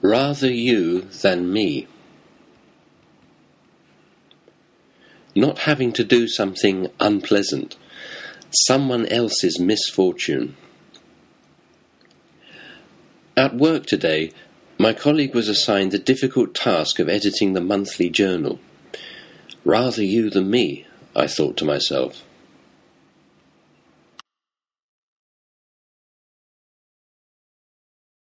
Rather you than me. Not having to do something unpleasant, someone else's misfortune. At work today, my colleague was assigned the difficult task of editing the monthly journal. Rather you than me, I thought to myself.